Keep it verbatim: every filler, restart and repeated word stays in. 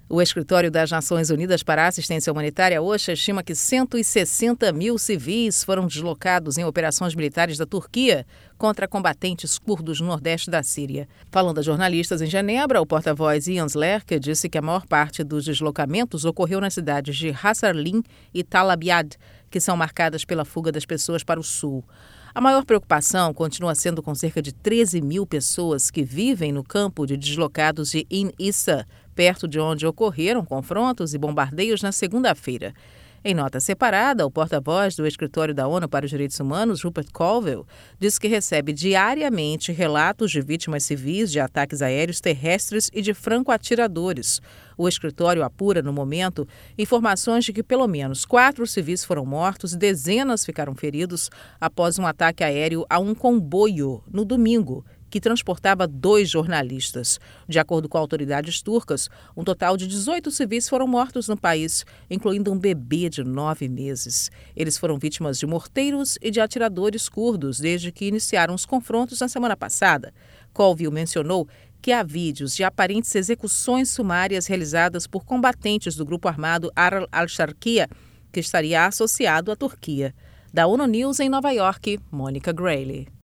O Escritório das Nações Unidas para a Assistência Humanitária, OCHA, estima que cento e sessenta mil civis foram deslocados em operações militares da Turquia contra combatentes curdos no nordeste da Síria. Falando a jornalistas em Genebra, o porta-voz Jens Lerche disse que a maior parte dos deslocamentos ocorreu nas cidades de Hasarlin e Tal Abyad, que são marcadas pela fuga das pessoas para o sul. A maior preocupação continua sendo com cerca de treze mil pessoas que vivem no campo de deslocados de In Issa, perto de onde ocorreram confrontos e bombardeios na segunda-feira. Em nota separada, o porta-voz do Escritório da ONU para os Direitos Humanos, Rupert Colville, disse que recebe diariamente relatos de vítimas civis de ataques aéreos terrestres e de franco-atiradores. O escritório apura, no momento, informações de que pelo menos quatro civis foram mortos e dezenas ficaram feridos após um ataque aéreo a um comboio no domingo, que transportava dois jornalistas. De acordo com autoridades turcas, um total de dezoito civis foram mortos no país, incluindo um bebê de nove meses. Eles foram vítimas de morteiros e de atiradores curdos desde que iniciaram os confrontos na semana passada. Colville mencionou que há vídeos de aparentes execuções sumárias realizadas por combatentes do grupo armado Aral al-Sharqiya, que estaria associado à Turquia. Da ONU News em Nova York, Mônica Grayle.